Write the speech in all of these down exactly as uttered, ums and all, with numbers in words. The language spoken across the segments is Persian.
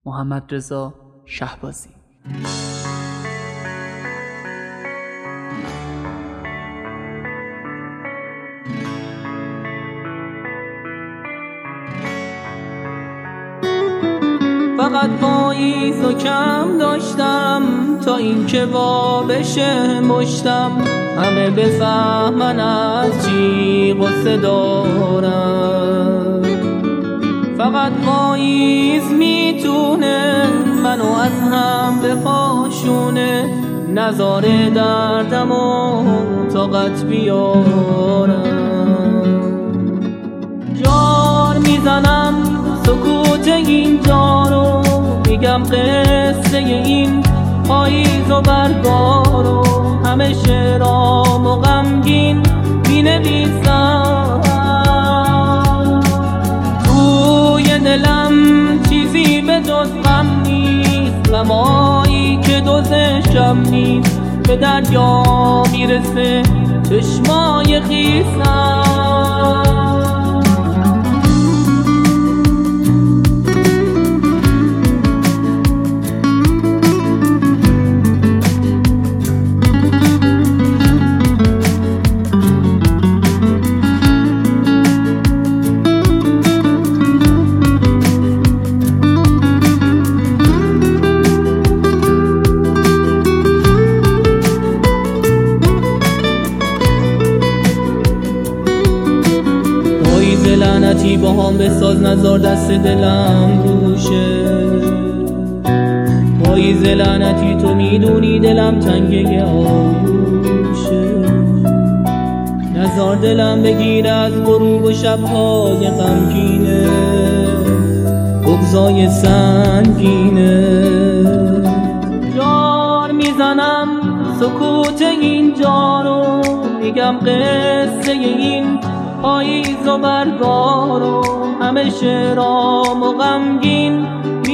محمدرضا شهبازی. فقط پاییز و کم داشتم تا این که وا بشه مشتم، همه بفهمن از چی قصه دارم. فقط پاییز میتونه منو از هم بپاشونه، نذاره دردم و طاقت بیارم. جار میزنم سکوت اینجا رو، میگم قصه این پاییز و برگارو، همه شعرام و غمگین مینویسم. توی دلم چیزی به جز غم نیست، غمایی که دوزشم نیست، به دریا میرسه چشمای خیسم. لعنتی با هم بساز، نزار دست دلم روشه. پاییز لعنتی تو میدونی دلم تنگه آروشه، نزار دلم بگیر از غروب و شبهای غمگینه، بغضای سنگینه. جار میزنم سکوت اینجا رو، میگم قصه این پاییز و برگارو، همه شعرام و غمگین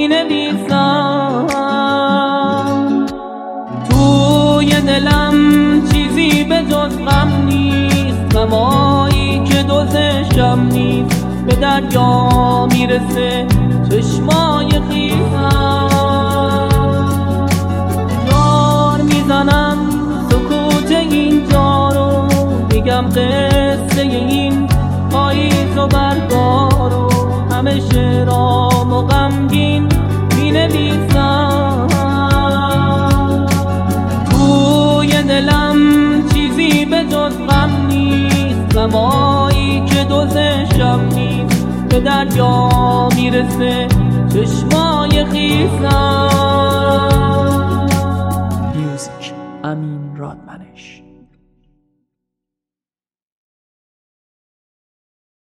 مینویسم. توی دلم چیزی به جز غم نیست، غمایی که دوزشم نیست، به دریا میرسه چشمای خیسم. جار میزنم سکوت اینجا رو، میگم قصه این پاییز و برگارو، همه شعرام و غمگین مینویسم. توی دلم چیزی به جز غم نیست، غمایی که دوزشم نیست، به دریا میرسه چشمای خیسم. میوزیک امین رادمنش.